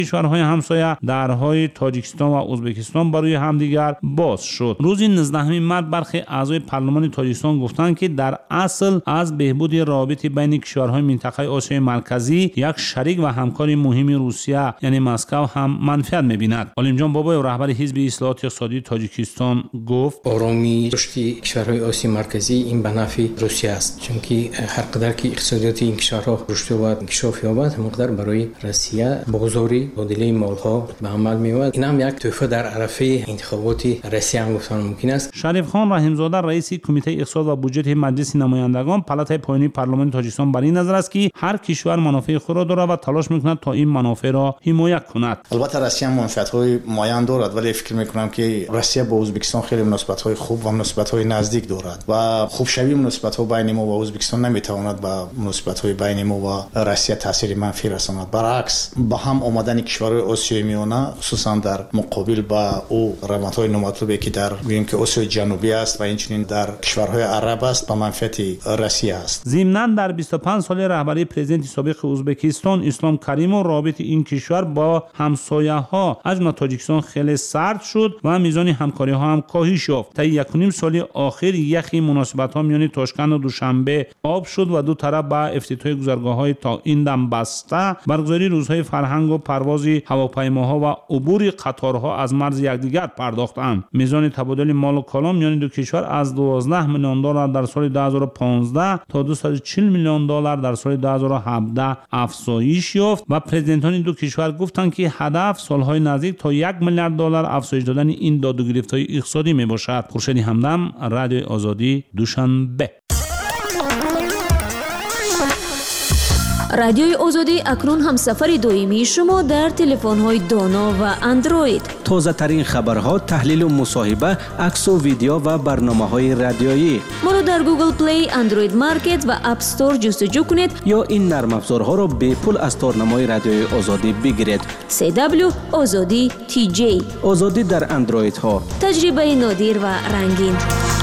کشورهای همسایه درهای تاجیکستان و ازبکستان برای همدیگر باز شد. روز 19 مارس برخی اعضای پارلمان تاجیکستان گفتند که در اصل از بهبود روابط بین کشورهای منطقه آسیای مرکزی یک شریک و همکار مهم روسیه یعنی مسکو هم منفعت می‌بیند. علیمجان بابای رهبر حزب اصلاحات اقتصادی تاجیکستان گفت آرامی رشد کشورهای آسیای مرکزی این به نفع روسیه است، چون که هر قدر که اقتصادیات این کشورها رشد و انکشاف یابد همانقدر برای روسیه بازاری مبادله مالها به عمل می‌آید. این هم یک تحفه در عرفه انتخابات روسیه هم گفتن ممکن است. شریف خان رحیمزاده رئیس کمیته اقتصاد و بودجه مجلس نمایندگان پالاتای پایینی پارلمان تاجیکستان بر این نظر است که هر کشور منافع خود را دارد و تلاش می‌کند تا این منافع را حمایت کند. البته روسیه منافعت‌های معین دارد، ولی فکر می‌کنم که روسیه با ازبکستان خیلی مناسبت‌های خوب و مناسبت‌های نزدیک دارد و خوب شوی مناسبت‌ها بین ما و ازبکستان نمی‌تواند با مناسبت‌های بین ما و روسیه تاثیر منفی رساند. برعکس با هم آمدن کشورهای آسیای میانه خصوصا در مقابل با او روندهای نامطلوبی که در گوییم که آسیای جنوبی است و اینچنین در کشورهای عرب است به منفعت روسیه است. ضمناً در 25 سال رهبری پرزیدنت سابق ازبکستان اسلام کریموف رابط این کشور با همسایه‌ها از جمله تاجیکستان خیلی سرد شد و میزان همکاری‌ها هم کاهش یافت. تا 1.5 سال اخیر یخی مناسبت‌ها میان تاشکند و دوشنبه آب شد و دو طرف با افتتاح گذرگاه‌های تا این دم بسته، برگزاری روزهای فرهنگ و پرواز هواپیماها و عبور قطارها از مرز یکدیگر پرداختند. میزان تبادل مال و کالا میان دو کشور از 12 میلیون دلار در سال 2015 تا 240 میلیون دلار در سال 2017 افزایش یافت و پرزیدنتان این دو کشور گفتند که هدف سالهای نزدیک تا 1 میلیارد دلار افزایش دادن این داد و گرفت‌های اقتصادی میباشد. خورشید همدم، رادیو آزادی، دوشنبه. رادیوی آزادی اکنون هم سفر دائمی شما در تلفن‌های دانا و اندروید. تازه ترین خبرها، تحلیل و مصاحبه، عکس و ویدیو و برنامه‌های رادیویی. ما رو در گوگل پلی، اندروید مارکت و اپ استور جستجو کنید یا این نرم افزارها را به پول از تارنمای رادیوی آزادی بگیرید. CW آزادی TJ. آزادی در اندروید ها. تجربه نادر و رنگین.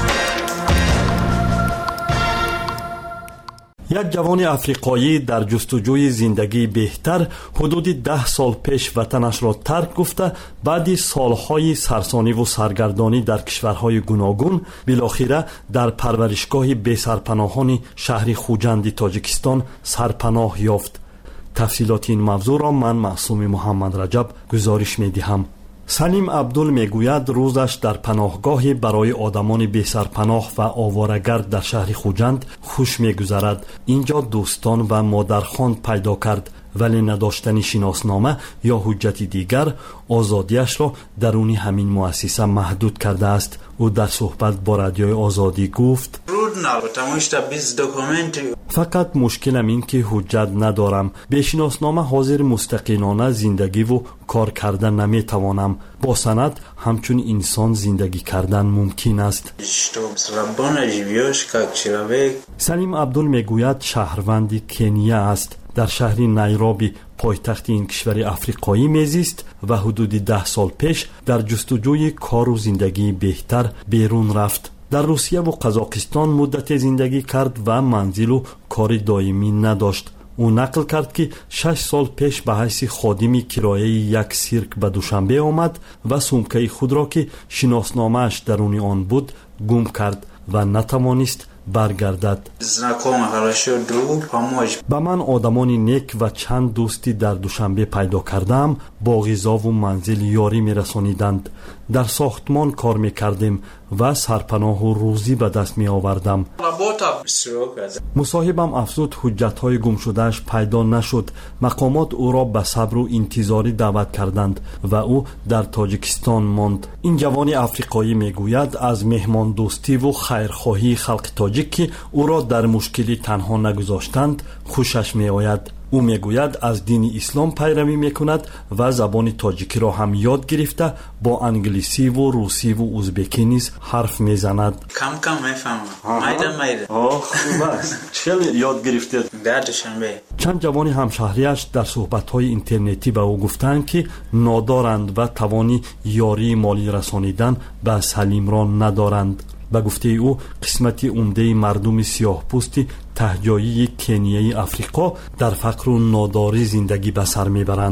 یک جوان افریقایی در جستجوی زندگی بهتر حدود 10 سال پیش وطنش را ترک گفته بعد سالهای سرسانی و سرگردانی در کشورهای گوناگون بالاخره در پرورشگاه بی‌سرپناهان شهر خوجند تاجیکستان سرپناه یافت. تفصیلات این موضوع را من معصوم محمد رجب گزارش می‌دهم. سلیم عبدل میگوید روزش در پناهگاهی برای آدمان بی سرپناه و آواره‌گرد در شهر خوجند خوش میگذرد. اینجا دوستان و مادرخواند پیدا کرد، ولی نداشتن شناسنامه یا حجت دیگر آزادیش را درون همین مؤسسه محدود کرده است. او در صحبت با رادیوی آزادی گفت فقط مشکلم این که حجت ندارم. به شناسنامه حاضر مستقلانه زندگی و کار کردن نمیتوانم. با سند همچون انسان زندگی کردن ممکن است. سلیم عبدل میگوید شهروند کنیا است. در شهر نایروبی پایتخت این کشور افریقایی میزیست و حدود 10 سال پیش در جستجوی کار و زندگی بهتر بیرون رفت. در روسیه و قزاقستان مدت زندگی کرد و منزل و کار دائمی نداشت. او نقل کرد که 6 سال پیش به حیث خادم کرایه یک سیرک به دوشنبه آمد و سومکه خود را که شناسنامه‌اش درون آن بود گم کرد و نتوانست برگردد. به من آدمان نیک و چند دوستی در دوشنبه پیدا کردم. با غذا و منزل یاری می رسانیدند. در ساختمان کار می کردیم و سرپناه و روزی به دست می آوردم. مصاحبم افزود حجتهای گم شدهش پیدا نشد. مقامات او را به صبر و انتظاری دعوت کردند و او در تاجیکستان ماند. این جوان افریقایی می گوید از مهمان دوستی و خیرخواهی خلق تاجیک که او را در مشکلی تنها نگذاشتند خوشش می آید. او میگوید از دین اسلام پیروی میکند و زبان تاجیکی را هم یاد گرفته با انگلیسی و روسی و ازبکی نیز حرف میزند. کم میفهمم. خوب است. چه یاد گرفته؟ در دوشنبه. چند جوان همشهریش در صحبت‌های اینترنتی به او گفتند که نادارند و توانی یاری مالی رسانیدن به سلیم را ندارند. به گفته او قسمتی عمده مردم سیاه پوستی تهجایی کنیای افریقا در فقر و ناداری زندگی به سر میبرند.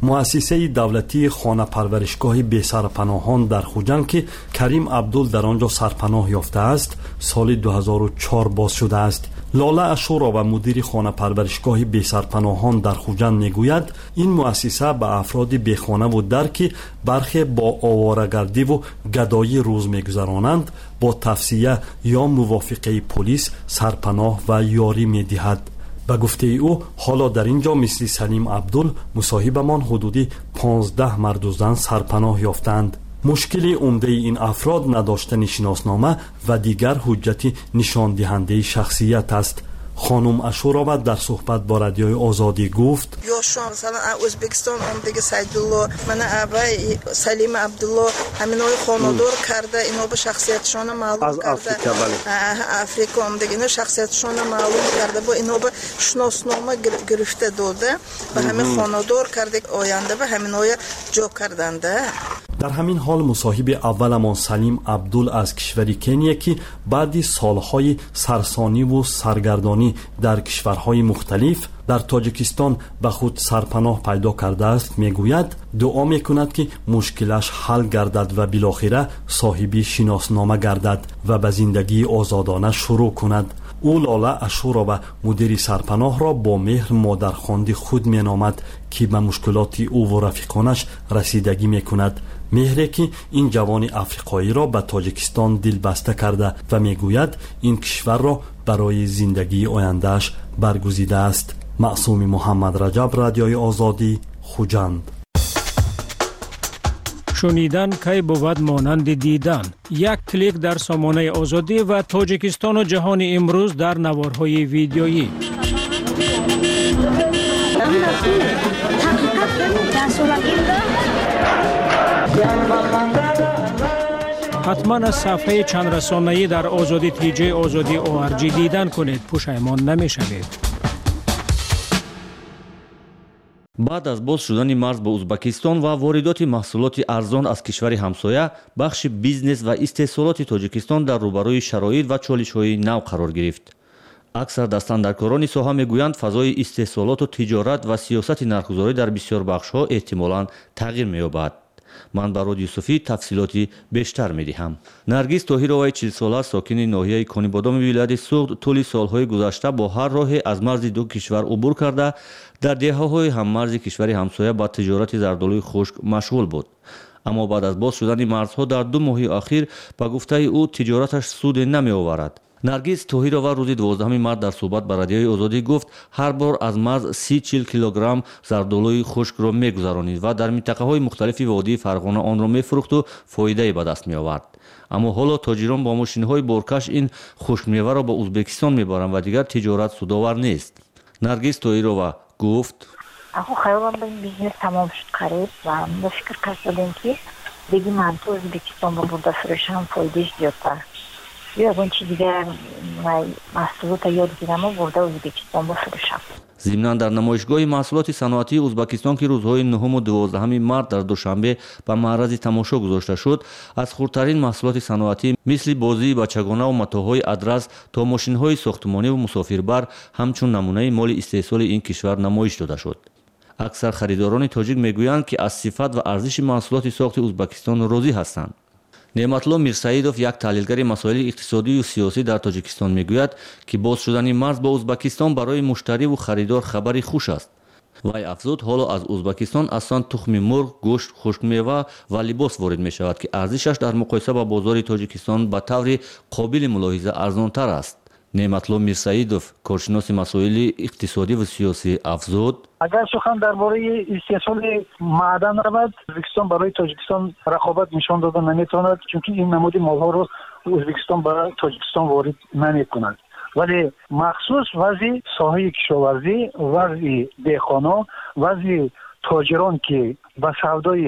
مؤسسه دولتی خانه پرورشگاه بی‌سرپناهان در خوجند که کریم عبدل در آنجا سرپناه یافته است سال 2004 باز شده است. لاله اشورا و مدیر خانه پرورشگاه بی‌سرپناهان در خوجند میگوید این مؤسسه به افراد بیخانه و در که برخی با آواره‌گردی و گدایی روز میگذرانند با توصیه یا موافقه پلیس سرپناه و یاری میدهد. به گفته او حالا در اینجا مثل سلیم عبدل مصاحبمان حدودی 15 مرد و زن سرپناه یافتند. مشکل عمده این افراد نداشتن شناسنامه و دیگر حجت نشان دهنده شخصیت است. خانم اشورا در صحبت با رادیوی آزادی گفت یا مثلا ازبکستان اومده سیدالله من ابای سلیم عبدالله همینای خانوادار کرده اینا به شخصیتشون معلوم کرده افریقا اومده اینا شخصیتشون معلوم کرده با اینا به شناسنامه گرفته داده به همین خانوادار کرده آینده به همینای جا کردنده. در همین حال مصاحب اولمان سلیم عبدل از کشور کنیا که بعد سالهای سرسانی و سرگردانی در کشورهای مختلف در تاجیکستان به خود سرپناه پیدا کرده است میگوید دعا میکند که مشکلش حل گردد و بالاخره صاحب شناسنامه گردد و به زندگی آزادانه شروع کند. او لاله اشورا و مدیر سرپناه را با مهر مادرخواند خود مینامد که به مشکلات او و رفیقانش رسیدگی میکند. مهری که این جوان افریقایی را به تاجیکستان دلبسته کرده و میگوید این کشور را برای زندگی آیندهش برگزیده است. معصوم محمد رجب، رادیوی آزادی، خوجند. شنیدن کی بود مانند دیدن. یک کلیک در سامانه آزادی و تاجیکستان و جهان امروز در نوارهای ویدیویی. حتما از صفحه چند رسانه‌ای در آزادی تیجی آزادی ORG دیدن کنید، پشیمان نمی‌شوید. بعد از باز شدن مرز با ازبکستان و واردات محصولات ارزان از کشور همسایه، بخش بیزنس و استحصالات تاجیکستان در روبروی شرایط و چالش‌های نو قرار گرفت. اکثر دستاندرکاران ساحه میگویند فضای استحصالات و تجارت و سیاست نرخگذاری در بسیار بخش‌ها احتمالاً تغییر می‌یابد. من برای یوسفی تفصیلاتی بیشتر می‌دهم. نرگس طاهرова 40 ساله ساکن ناحیه کنیبادام ولایت سوغد طول سال‌های گذشته با هر راه از مرز دو کشور عبور کرده در دهه‌های هممرز کشور همسایه با تجارت زردآلوی خشک مشغول بود. اما بعد از باز شدن مرزها در 2 ماه اخیر به گفته او تجارتش سود نمی‌آورد. نرگس طاهرова روز 12 مارس در صحبت با رادیوی آزادی گفت هر بار از مرز 30-40 کیلوگرم زردآلوی خشک را می‌گذرانید و در منطقه‌های مختلف وادی فرغانه آن را می‌فروخت و فایده به دست می‌آورد. اما حالا تاجران با ماشین‌های بارکش این خشک میوه را به ازبکستان می‌برند و دیگر تجارت سودآور نیست. نرگس طاهرова گفت آخه خیالم به این بیزنس تمام شد قریب و ما فکر کردیم که دیگه من تو ازبکستان با برده فروشم فایدهش زیادتر. یا اون چیز دیگر محصولات یاد گیرم و برده ازبکستان بفروشم. ضمناً در نمایشگاه محصولات صنعتی ازبکستان که روزهای 9 و 12 مارس در دوشنبه به معرض تماشا گذاشته شد، از خردترین محصولات صنعتی مثل بازی بچگانه و متاح‌های ادرس تا ماشین‌های ساختمانی و مسافربر همچون نمونه مال استحصال این کشور نمایش داده شد. اکثر خریداران تاجیک میگویند که از صفت و ارزش محصولات ساخت ازبکستان راضی هستند. نعمتالله میرسعیدوف یک تحلیلگر مسائل اقتصادی و سیاسی در تاجیکستان میگوید که باز شدن مرز با ازبکستان برای مشتری و خریدار خبری خوش است. وی افزود حالا از ازبکستان اصلا تخم مرغ، گوشت، خشک میوه و لباس وارد می شود که ارزشش در مقایسه با بازار تاجیکستان به طور قابل ملاحظه ارزانتر است. نعمتالله میرسعیدوف کارشناس مسائل اقتصادی و سیاسی افزود اگر سخن درباره استحصال معدن رود، ازبکستان برای تاجیکستان رقابت نشان دادن نمیتواند چون این نمود مالها رو ازبکستان برای تاجیکستان وارد نمیکند. ولی مخصوص وضع ساحه کشاورزی، وضع دهقانا، وضع تاجران که به سودای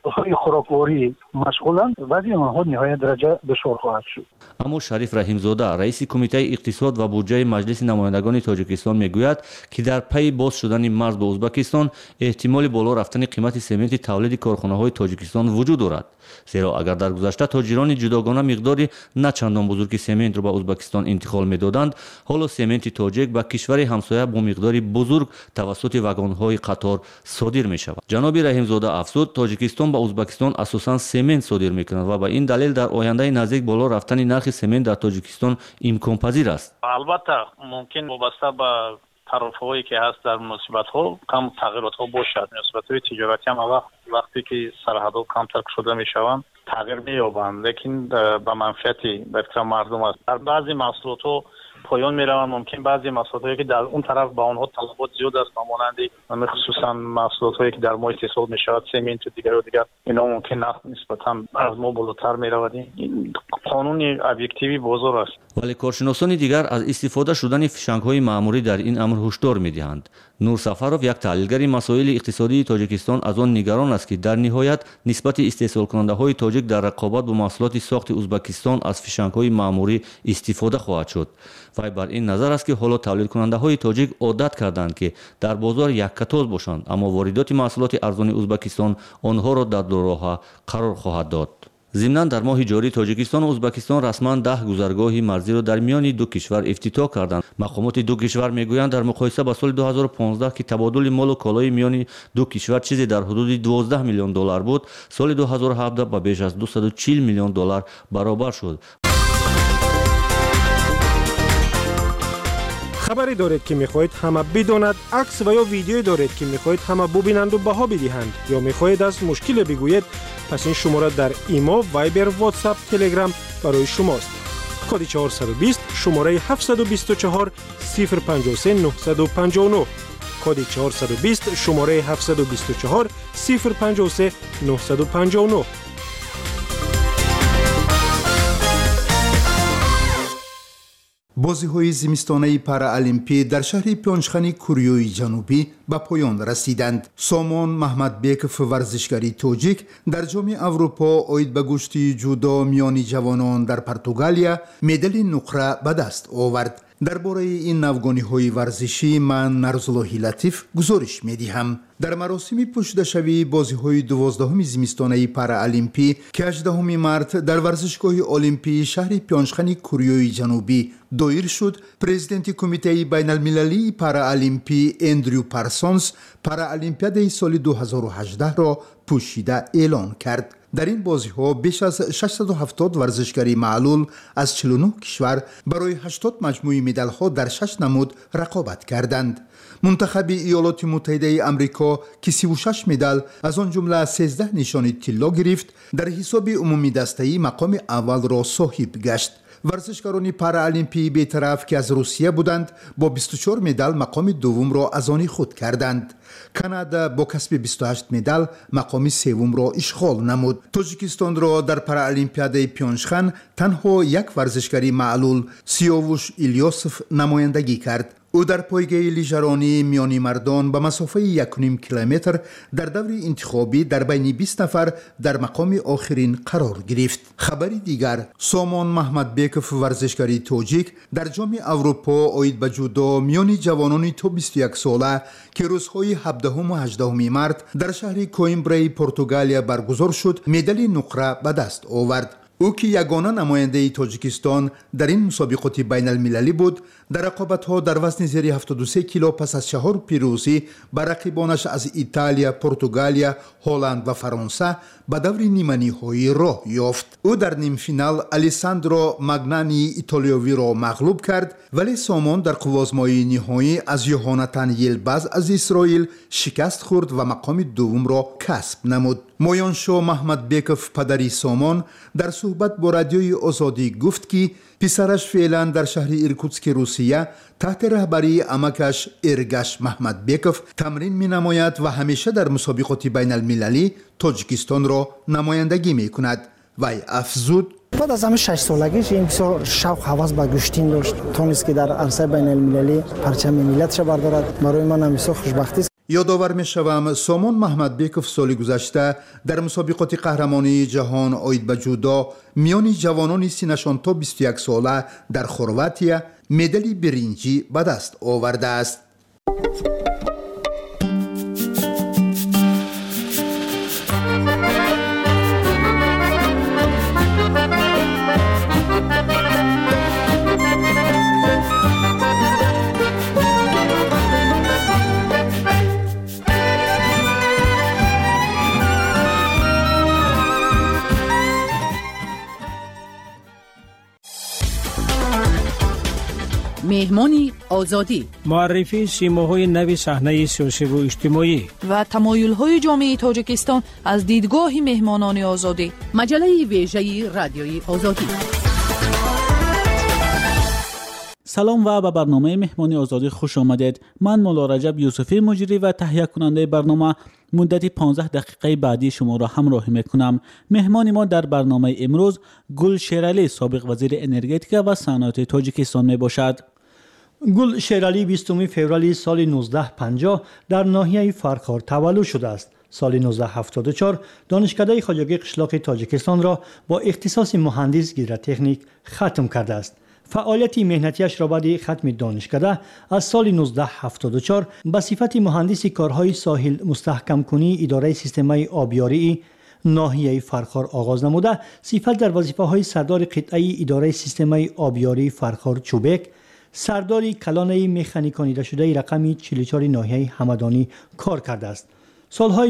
محصولات خوراکواری مشغولند وضع آنها نهایت درجه دشوار خواهد شد. اما شریف رحیمزاده رئیس کمیته اقتصاد و بودجه مجلس نمایندگان تاجیکستان میگوید که در پی باز شدن مرز به ازبکستان احتمال بالا رفتن قیمت سمنت تولید کارخانه‌های تاجیکستان وجود دارد، زیرا اگر در گذشته تاجران جداگانه مقداری نه چندان بزرگ سمنت را به ازبکستان انتقال میدادند، حالا سمنت تاجیک به کشور همسایه با مقداری بزرگ توسط واگن‌های قطار صادر می‌شود. جناب رحیمزاده افزود تاجیکستان به ازبکستان اساساً سمنت صادر می‌کند و به این دلیل در آینده نزدیک بالا رفتن نرخ سمنت در تاجیکستان امکان پذیر است. البته ممکن وابسته به طرف‌هایی که هست در مناسبت‌ها کم تغییرات‌ها باشد. مناسبت‌های تجارتی هم وقتی که سرحدها کمتر شده می‌شوند تغییر می‌یابند، لیکن به منفعت برخی مردم است. در بعضی محصولات‌ها پایان می‌روند. ممکن بعضی محصولاتی که در اون طرف با آنها طلبات زیاد است، مانند خصوصا محصولاتی که در ما استحصال می‌شود، سمنت و دیگر اینا ممکن نرخ نسبتاً از ما بالاتر می‌رود. این قانون ابجکتیوی بازار است. ولی کارشناسان دیگر از استفاده شدن فشنگ‌های معمولی در این امر هشدار می‌دهند. نور سفرов یک تحلیلگر مسائل اقتصادی تاجیکستان از آن نگران است که در نهایت نسبت استحصال کننده‌های تاجیک در رقابت با محصولات ساخت ازبکستان از فشنگ‌های معمولی استفاده خواهد شد. وای بر این نظر است که حالا تولید کننده‌های تاجیک عادت کردند که در بازار یک کتاز باشند، اما واردات محصولات ارزان ازبکستان آنها را در دو قرار خواهد داد. ضمناً در ماه جاری تاجیکستان و ازبکستان رسما 10 گذرگاه مرزی را در میان دو کشور افتتاح کردند. مقامات دو کشور میگویند در مقایسه با سال 2015 که تبادل مال و کالای میان دو کشور چیزی در حدود 12 میلیون دلار بود، سال 2017 با بیش از 240 میلیون دلار برابر شد. خبری دارید که میخواهید همه بداند، عکس و یا ویدیویی دارید که میخواهید همه ببینند و بها بدهند، یا میخواهید از مشکل بگویید، پس این شماره در ایما، وایبر، واتساپ، تلگرام برای شماست. کد 420 شماره 724 053 959. کد 420 شماره 724 053 959. بازی‌های زمستانه پارالیمپی در شهر پیونچخان کوریای جنوبی به پایان رسیدند. سامان محمدبیکوف ورزشکاری تاجیک در جام اروپا عاید به گشتی جودو میان جوانان در پرتغالیا مدال نقره به دست آورد. درباره این نوگانی‌های ورزشی من نرزالله لطیف گزارش می‌دهم. در مراسم پشتشوی بازی‌های 12 زمستانه پارالیمپی که 18 مارس در ورزشگاه المپی شهر پیونچخان کوریای جنوبی دایر شد، پرزیدنت کمیته بین‌المللی پارالیمپی اندریو پارسونز پارالیمپیاد سال 2018 را پوشیده اعلان کرد. در این بازی‌ها بیش از 670 ورزشکاری معلول از 49 کشور برای 80 مجموعه مدال‌ها در 6 نمود رقابت کردند. منتخب ایالات متحده آمریکا که 36 مدال از آن جمله 13 نشان طلا گرفت، در حساب عمومی دسته‌ای مقام اول را صاحب گشت. ورزشکاران پارالیمپی بی‌طرف که از روسیه بودند با 24 مدال مقام دوم را از آن خود کردند. کانادا با کسب 28 مدال مقام سوم را اشغال نمود. تاجیکستان را در پارالیمپیاد پیونچخان تنها یک ورزشکاری معلول سیاوش ایلیاسوف نمایندگی کرد. او در پایگاه لیژرانی میانی مردان به مسافه 1.5 کیلومتر در دور انتخابی در بین 20 نفر در مقام آخرین قرار گرفت. خبری دیگر، سامان محمدبیکوف ورزشکاری تاجیک در جام اروپا عاید به جودو میان جوانان تا 21 ساله که روزهای 17 و 18 مارس در شهر کوئمبره پرتغالیا برگزار شد مدال نقره به دست آورد. او که یگانه نماینده تاجیکستان در این مسابقات بین المللی بود، در رقابت‌ها در وزن زیر 73 کیلو پس از 4 پیروزی بر رقیبانش از ایتالیا، پرتغالیا، هلند و فرانسه به دور نیمه‌نهایی راه یافت. او در نیم فینال الیساندرو ماگنانی ایتالیایی را مغلوب کرد، ولی سامان در قوازمایی نهایی از یوهاناتان یلباز از اسرائیل شکست خورد و مقام دوم را کسب نمود. مویانشو محمدبیکوف پدری سامان در صحبت با رادیوی آزادی گفت که پسرش فعلا در شهر ایرکوتسک روسیه تحت رهبری عمکش ارگش محمدبیکوف تمرین می نماید و همیشه در مسابقات بین المللی تاجیکستان را نمایندگی می کند. وی افزود: بعد از همه 6 سالگیش این بسیار شوق هوس به گشتین داشت، تونست که در عرصه بین المللی پرچم ملتش بردارد. برای من هم بسیار خوشبختی است. یادآور می‌شوم سامان محمدبیکوف سال گذشته در مسابقات قهرمانی جهان آید به جودو میان جوانان سنشان تا 21 ساله در خرواتیا مدال برنجی به دست آورده است. مهمانی آزادی، معرفی سیماهای نو صحنه سیاسی و اجتماعی و تمایل‌های جامعه تاجیکستان از دیدگاه مهمانان آزادی. مجله ویژه رادیوی آزادی. سلام و به برنامه مهمانی آزادی خوش آمدید. من مولا رجب یوسفی مجری و تهیه کننده برنامه مدت 15 دقیقه بعدی شما را همراهی میکنم. مهمان ما در برنامه امروز گل شیرعلی سابق وزیر انرژتیک و صنایع تاجیکستان می باشد. گل شیرعلی 20 فوریه سال 1950 در ناحیه فرخار تولد شده است. سال 1974 دانشکده خواجگی قشلاق تاجیکستان را با اختصاص مهندس گیدراتکنیک ختم کرده است. فعالیت مهنتیش را بعد ختم دانشکده از سال 1974 به صفت مهندس کارهای ساحل مستحکم کنی اداره سیستم آبیاری ناحیه فرخار آغاز نموده، صفت در وظیفه‌های سردار قطعه اداره سیستم آبیاری فرخار چوبک، سردار کلان مکانیکانیده شده رقم 44 ناحیه همدانی کار کرده است. سالهای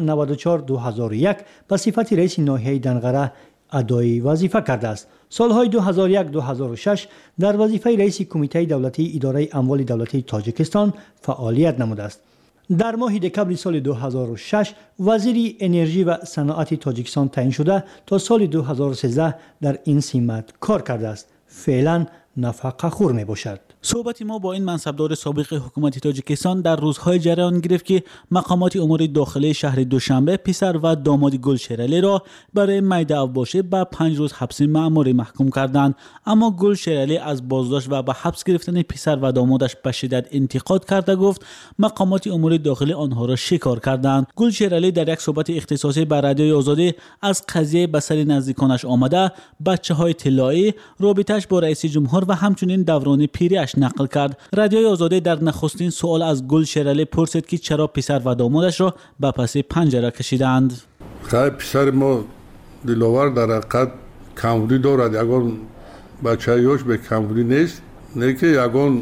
1994-2001 به صفت رئیس ناحیه دنغره ادای وظیفه کرده است. سالهای 2001-2006 در وظیفه رئیس کمیته دولتی اداره اموال دولتی تاجیکستان فعالیت نموده است. در ماه دکمبر سال 2006 وزیر انرژی و صنعت تاجیکستان تعیین شده تا سال 2013 در این سمت کار کرده است. فعلا نفقه خور می باشد. صحبت ما با این منصبدار سابق حکومت تاجیکستان در روزهای جریان گرفت که مقامات امور داخلی شهر دوشنبه پسر و داماد گل شیرعلی را برای میده اوباشه به 5 روز حبس مأموری محکوم کردند. اما گل شیرعلی از بازداشت و به حبس گرفتن پسر و دامادش به شدت انتقاد کرده گفت مقامات امور داخلی آنها را شکار کردند. گل شیرعلی در یک صحبت اختصاصی بر رادیوی آزادی از قضیه به سر نزدیکانش آمده، بچه‌های طلایی، رابطه‌اش با رئیس جمهور و همچنین دوران پیریش نقل کرد. رادیوی آزادی در نخستین سوال از گل شیرعلی پرسید که چرا پسر و دامادش را به پس پنجره کشیدند. خیلی پسر ما دلاور در حقیقت کمبودی دارد. یگان بچه‌هایش به کمبودی نیست، نه که یگان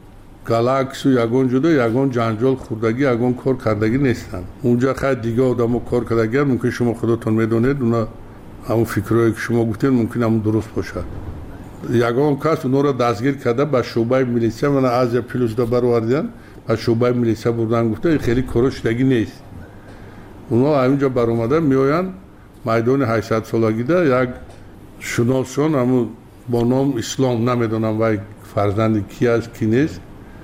گلاکس و یگان جدا یگان جنجال خوردگی یگان کار کردگی نیستند. اونجا خیلی دیگه آدمو کار کردگی ممکن شما خودتون میدونید، اونا همون فکرایی که شما گفتین ممکن همون درست باشد. یگان کس اونو را دستگیر کرده به شعبه میلیسیا من از پلیس دا برآوردن به شعبه میلیسیا بردن گفته خیلی کارشدگی نیست. اونا همینجا برآمدن میآیند میدان 800 سالگی ده یک شناسان همون با نام اسلام نمیدونم و فرزند کی است کی نیست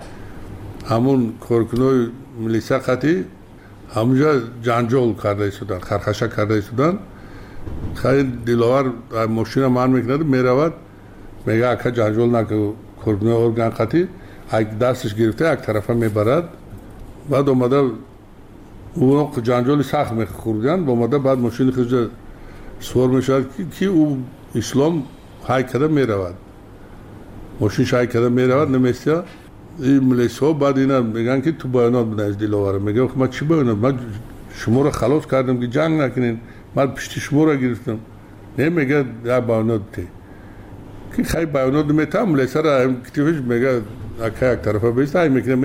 همون کارکنای میلیسیا خطی همونجا جنجال کرده شدن، خرخشه کرده شدن. خیلی دلاور ماشین من میکند میرود میگه اکا جنجال نکه کارکنای ارگان خطی یک دستش گرفته یک طرفه میبرد. بعد اومده اونا جنجال سخت میخوردن و اومده بعد ماشین خود سوار میشد که او اسلام های کده میرود، ماشین شای کده میرود نمیسته. این ملیسا بعد اینا میگن که تو بیانات بده از دلاوره. میگه من چی بیانات؟ من شما رو خلاص کردم که جنگ نکنین، من پشت شما رو گرفتم. نه میگه یا بیانات تی که خیلی بیانات میتم ملیسا را هم کتیفش میگه اکا یک طرفه بیسته های میکنه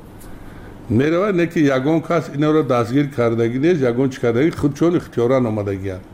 میرود نه که یگان کس اینا را دستگیر کردگی نیست، یگان چی کردگی خود چون اختیاران آمدگی هست.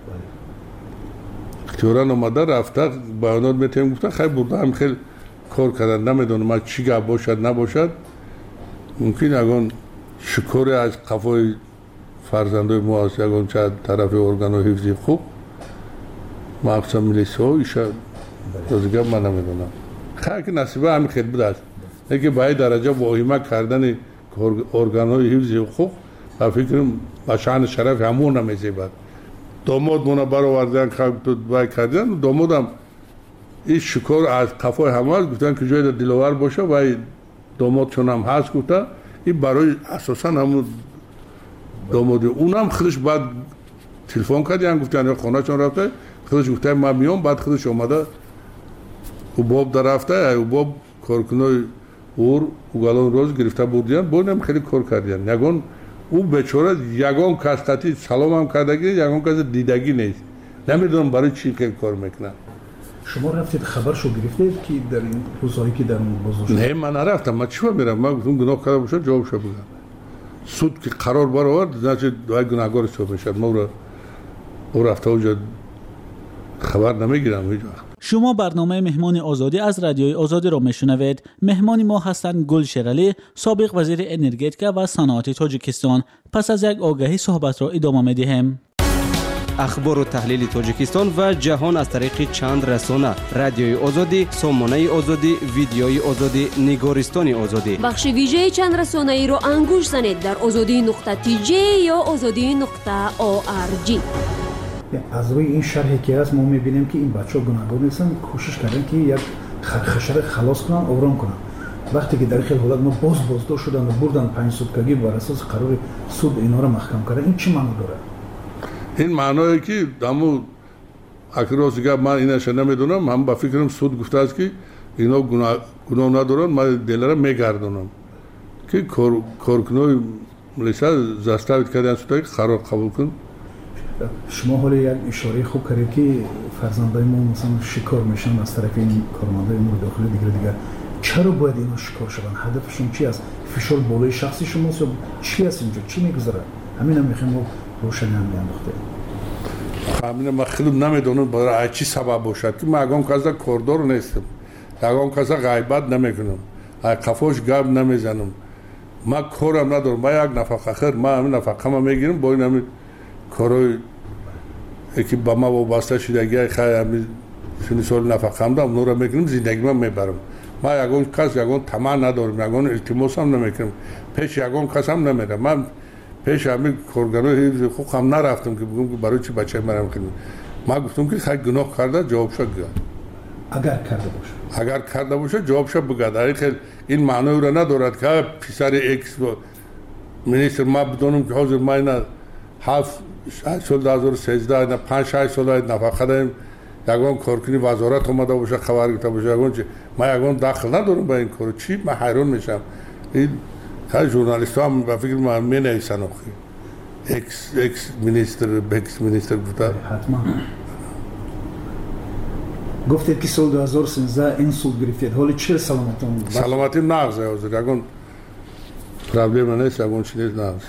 اختیاران آمده رفته بیانات میتیم گفته خیلی برده هم خیلی کار کردن. نمیدونم من چی گفت باشد نباشد، ممکن یگان شکر از قفای فرزندای ما هست یگان چه طرف ارگان و حفظی خوب مقصد ملیسا ها ایشه دیگه من نمیدونم. خیلی که نصیبه همین خدمت است نه که باید درجه واهمه کردن ارگان های حفظی خوب و فکرم به شأن شرف همون نمیزیبد. داماد مونا برآوردن تو باید کردن. دامادم این شکر از قفای همه هست گفتن که جای دلاور باشه و داماد چون هم هست گفته این برای اساسا همون دامادی اونم خودش بعد تلفن کرد یعنی گفتن خونه چون رفته خودش گفته من میام بعد خودش اومده او باب در رفته او باب کارکنای اور اوگالان روز گرفته بودن بودم خیلی کار کردن یگان او بیچاره یگان کس قطعی سلام هم کردگی یگان کس دیدگی نیست نمیدونم برای چی خیلی کار میکنن. شما رفتید خبرشو گرفتید که در این روزایی که در اون بازداشت؟ نه من نرفتم. من چی میرم؟ من گفتم گناه کرده باشه جوابشو بگم. سود که قرار برآورد значит دوای گناهکار حساب میشد. ما او رفته اونجا خبر نمیگیرم هیچ وقت. شما برنامه مهمان آزادی از رادیوی آزادی را میشنوید. مهمان ما هستند گل شیرالی، سابق وزیر انرژتیک و صنعت تاجیکستان. پس از یک آگهی صحبت را ادامه میدهیم. اخبار و تحلیل تاجیکستان و جهان از طریق چند رسانه: رادیوی آزادی، سامانه آزادی، ویدیوی آزادی، نگارستان آزادی. بخش ویژه چند رسانه ای را انگوش زنید در azadi.tj یا azadi.org. از روی این شرحی که هست ما میبینیم که این بچه ها گناهکار نیستن، کوشش کردن که یک خرخشه خلاص کنن، آرام کنن. وقتی که در خیلی حالت ما بازداشت شدن و بردن 5 سوتکگی بر اساس قرار سود اینا را محکم کردن، این چی معنی داره؟ این معنایی که دامو اکراسی که من اینش نمیدونم، هم با فکرم سود گفته است که اینا گناه ندارن، من دلارم میگردونم که کارکنای ملیسا زاستاوید کردن سودایی قرار قبول کن. شما حالا یک اشاره خوب کردید که فرزندای ما مثلا شکار میشن از طرف این کارمندای امور داخلی دیگه. چرا باید اینا شکار شدن؟ هدفشون چی است؟ فشار بالای شخصی شماست یا چی است اینجا؟ چی میگذره؟ همین هم میخوایم ما روشن هم بیانداخته. همین ما خیلی نمیدونم برای چی سبب باشد که من اگم کازا کوردور نیستم. اگم کازا غیبت نمیکنم. قفاش گاب نمیزنم. ما کارم ندارم. ما یک نفقه خیر ما همین نفقه ما میگیرم با این همین کارای که با ما وابسته شدگی خیلی همین سال نفقه هم دارم نورا میکنم زندگی من میبرم. ما یگان کس یگان طمع ندارم، یگان التماس هم نمیکنم، پیش یگان کس هم نمیرم. من پیش همین کارگرای خوب هم نرفتم که بگم که برای چی بچه مرم کنم. ما گفتم که خیلی گناه کرده جوابش بگه. اگر کرده باشه جوابش بگه. در خیلی این معنی را ندارد که پسر ایکس مینیستر ما بدونم که حاضر ما اینا 7 سال 2013 اینا 5-6 سال نفقه داریم. یگان کارکنی وزارت اومده باشه خبر گرفته باشه یگان چی ما یگان دخل ندارم با این کار. چی من حیران میشم. این خیلی ژورنالیست ها هم به فکر من می نویسن اکس مینیستر بوده. حتما گفتید که سال 2013 این سود گرفتید. حالا چه سلامتون؟ سلامتیم نغزه حاضر یگان پرابلم نیست یگان چی نیست نغز.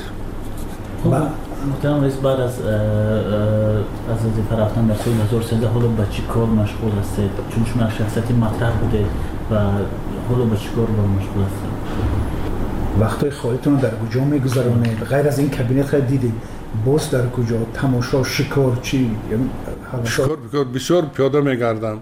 محترم رئیس بعد از وظیفه رفتن در سال 2013 حالا به چی کار مشغول هستید؟ چون شما شخصیتی مطرح بوده و حالا به چی کار مشغول هستید؟ وقتای خواهیتون در کجا میگذرونید؟ غیر از این کابینت خیلی دیدید باز در کجا؟ تماشا، شکار چی؟ شکار بسیار پیاده میگردم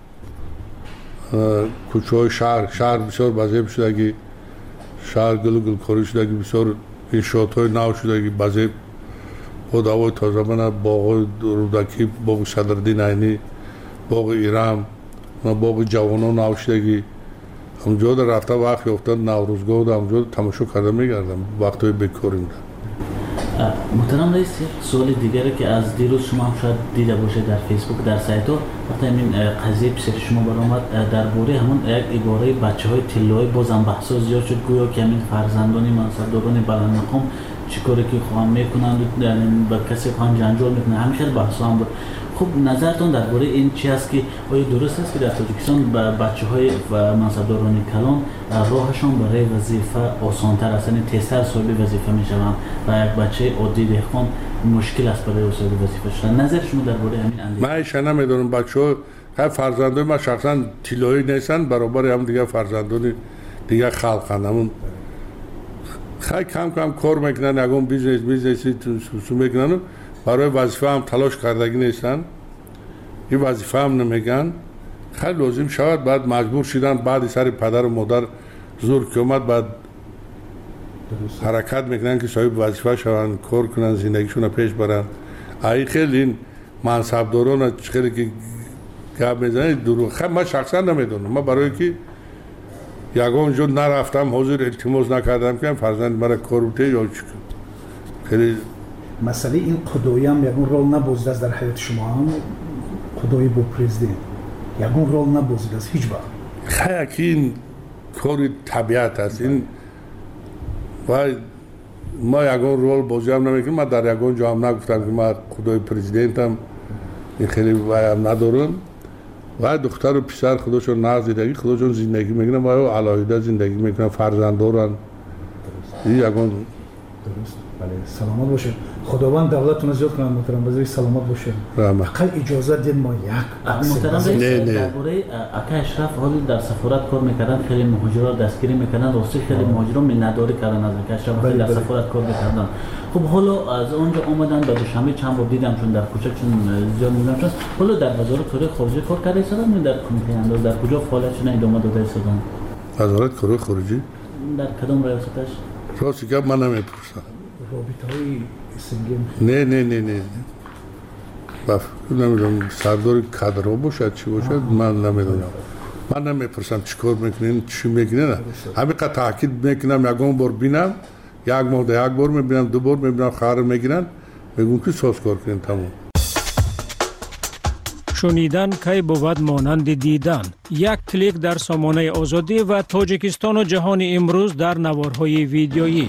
کوچه های شهر بسیار وظیفه شدگی شهر گل کاری شدگی بسیار انشاءات های نو شدگی وظیفه خود هوای تازه بنا باغ رودکی باغ صدرالدین عینی باغ ایران باغ جوانان نو شدگی همونجا در رفته وقت یافتن نوروزگاه در همونجا تماشا کرده میگردم وقتای بکاریم در محترم رئیس سوال دیگری که از دیروز شما هم شاید دیده باشه در فیسبوک در سایت ها وقتی این قضیه پیش شما برآمد درباره همون یک عباره بچه های طلایی بازم بحثا زیاد شد گویا که همین فرزندان منصبداران بلند مقام چیکاری که خواهم میکنند با کسی خواهم جنجال میکنند همیشه بحثا هم بود. خب نظرتون درباره این چی است که آیا درست است که در تاجیکستان بچه‌های و منصبداران کلان راهشون برای وظیفه آسان‌تر است، یعنی تیزتر صاحب وظیفه میشوند و یک بچه عادی دهقان مشکل است برای صاحب وظیفه شدن؟ نظر شما درباره همین اندیشه؟ من ایشون نمیدونم بچه‌ها فرزندان ما شخصا طلایی نیستن برابر هم دیگه فرزندان دیگه خلقن همون خیلی کم کار میکنن یگان بیزنسی تو میکنن برای وظیفه هم تلاش کردگی نیستن این وظیفه هم نمیگن خیلی لازم شود بعد مجبور شدن بعد سر پدر و مادر زور که اومد بعد حرکت میکنن که صاحب وظیفه شوند کار کنن زندگیشون پیش برن. ای خیلی این منصبداران خیلی که گپ میزنن دروغ. خیلی من شخصا نمیدونم. من برای که یگان جا نرفتم حضور التماس نکردم که فرزند مرا کروته یا چی خیلی مسئله این خدایی هم یگان رول نبازده است در حیات شما هم خدایی با پرزیدنت یگان رول نبازده است هیچ وقت خیلی که این کاری طبیعت است این و ما یگان رول بازی هم نمیکنم من در یگان جا هم نگفتم که من خدای پرزیدنتم این خیلی وایم ندارم و دختر و پسر خودشون ناز دیدگی خودشون زندگی میکنن و علاهیده زندگی میکنن فرزند دارن این یگان درست بله سلامت باشه خداوند دولتتون زیاد کنه محترم وزیر سلامت باشه فقط اجازه دید ما یک محترم رئیس درباره اکا اشرف حالی در سفارت کار میکردن خیلی مهاجرا دستگیری میکردن راستی خیلی مهاجرا منداری کردن از اکا اشرف در سفارت کار میکردن خب حالا از اونجا اومدن به دوشنبه چند بار دیدم چون در کوچه چون زیاد میدونم چون حالا در وزارت کار خارجه کار کرده ایستادن در کمیته انداز در کجا فعالیتشون ادامه داده ایستادن وزارت کار خارجه در کدام ریاستش راستی که من نمیپرسم رابطه‌های سنگین نه نمیدونم سردار کادرها باشد چی باشد من نمیدونم من نمیپرسم چیکار میکنین چی میکنین نه همینقدر تاکید میکنم یکم بار بینم یک ماه یک بار میبینم دو بار میبینم خبر میگیرن میگم که ساز کار کنین تمام شنیدن کی بود مانند دیدن یک کلیک در سامانه آزادی و تاجیکستان و جهان امروز در نوارهای ویدیویی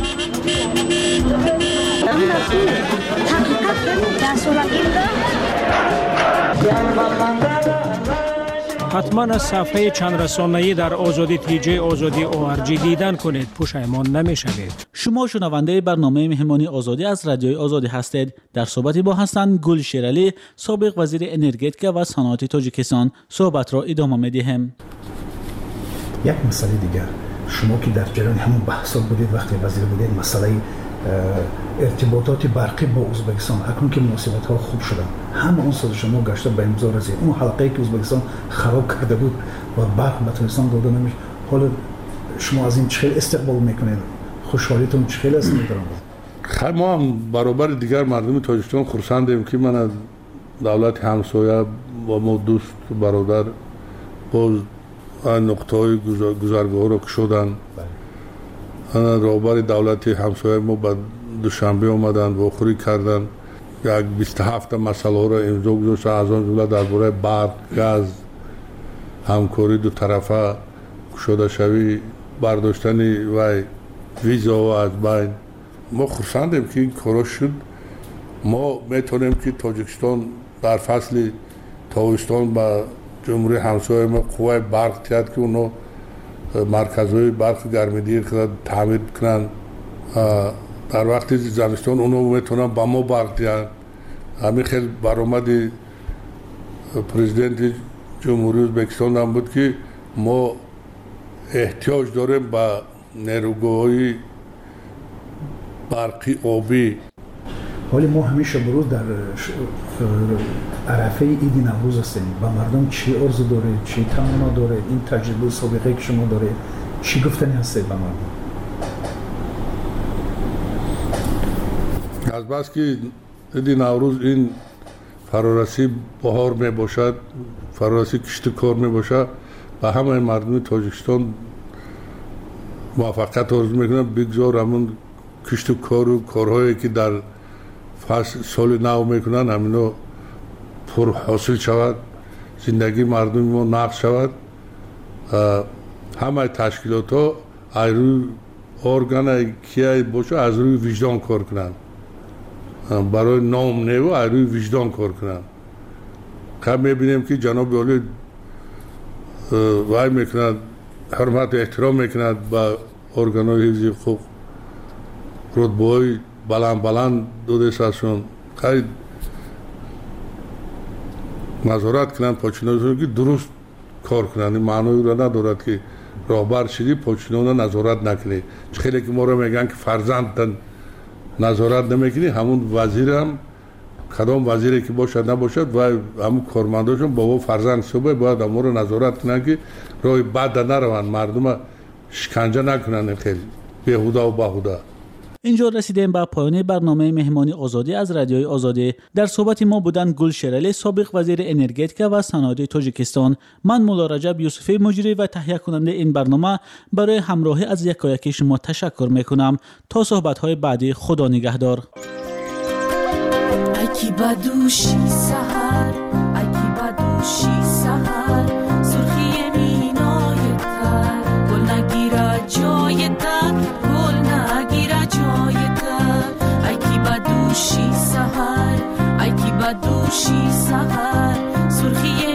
حتما از صفحه چند رسانه‌ای در آزادی تیجی آزادی ORG دیدن کنید پشیمان نمی‌شوید. شما شنونده برنامه مهمانی آزادی از رادیوی آزادی هستید. در صحبتی با حسن گل شیرالی سابق وزیر انرژتیک و صنعت تاجیکستان صحبت را ادامه می‌دهیم. یک مسئله دیگر شما که در جریان همون بحثات بودید وقتی وزیر بودید مسئله ارتباطات برقی با ازبکستان اکنون که مناسبت‌ها خوب شدن همه اون سال شما گشته به امضا رسید اون حلقه‌ای که ازبکستان خراب کرده بود و برق به ترکستان داده نمیشه حالا شما از این چه استقبال میکنید خوشحالیتون چه است میدارم ما هم برابر دیگر مردم تاجیکستان خرسندیم که من از دولت همسایه و ما دوست برادر باز نقطه‌های گذرگاه را کشیدن رهبر دولت همسایه ما به دوشنبه اومدن و خوری کردن یک 27 مسئله را امضا گذاشتن از آن جمله درباره برق گاز همکاری دو طرفه گشوده شوی برداشتن و ویزا و از بین ما خرسندیم که این کارا شد ما میتونیم که تاجیکستان در فصل تابستان به جمهوری همسایه ما قوه برق تیاد که اونا مرکزهای برق گرمگیر که تعمیر کنن در وقت زمستان اونا میتونن با ما برق دیان همین خیلی برآمد پرزیدنت جمهوری ازبکستان هم بود که ما احتیاج داریم به نیروگاه‌های برقی آبی ولی ما همیشه بروز در عرفه عید نوروز هستیم با مردم چی عرض داره چی تمنا داره این تجربه سابقه که شما داره چی گفتنی هستید با مردم از بس که عید نوروز این فرارسی بهار می باشد فرارسی کشت کار می باشد و همه مردم تاجیکستان موفقیت آرزو میکنن بگذار همون کشت کار و کارهایی که در سال نو میکنن همینا پر حاصل شود زندگی مردم ما نقض شود همه تشکیلات ها از روی ارگان کیای باشه از روی وجدان کار کنن برای نام نیو از روی وجدان کار کنن که میبینیم که جناب عالی وای میکنند حرمت احترام میکنند با ارگان های حفظی حقوق رتبه های بلند داده سازشون خیلی نظارت کنند پاچیناشون که درست کار کنند این معنی را ندارد که راهبر شدی پاچینان نظارت نکنی خیلی که ما را میگن که فرزند نظارت نمیکنی همون وزیر هم کدام وزیری که باشد نباشد و همون کارمنداشون بابا فرزند صبح باید ما را نظارت کنند که راه بد نروند مردم شکنجه نکنند خیلی بیهوده و بهوده اینجا رسیدیم به پایان برنامه مهمانی آزادی از رادیوی آزادی. در صحبت ما بودن گل شیرالی، سابق وزیر انرژتیک و صنایع تاجیکستان. من مولا رجب یوسفی مجری و تهیه کننده این برنامه برای همراهی از یکایک شما تشکر میکنم. تا صحبت‌های بعدی، خدا نگهدار. اکی بدوشی سحر، اکی بدوشی سحر، سرخی مینای تر، گل نگیره جای تر، گل نگیره جای تر. اکی بدوشی سحر، اکی بدوشی سحر، سرخی